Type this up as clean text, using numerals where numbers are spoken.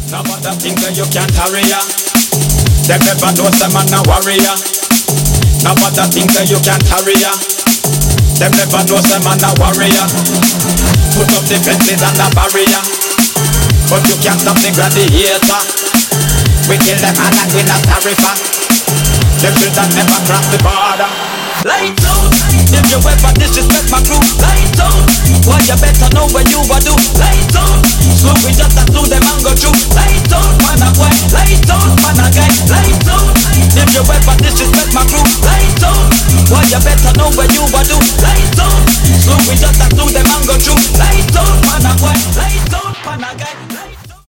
Nobody think that you can't carry ya. Them never know some man a warrior. Nobody think that you can't carry ya. Them never know some man a warrior. Put up the fences and the barrier, but you can't stop the gladiator. We kill them all and we not sorry for. Them children never cross the border. Lights out, if you ever disrespect my crew. Lights out, well you better know what you a do. Lights out, so we just a through them and go through. Lights out, man a boy. Lights out, man a guy. Lights out, if you ever disrespect my crew. Lights out, well you better know what you a do. Lights out, so we just a through them and go through. Lights out, man a boy. Lights out, man a guy.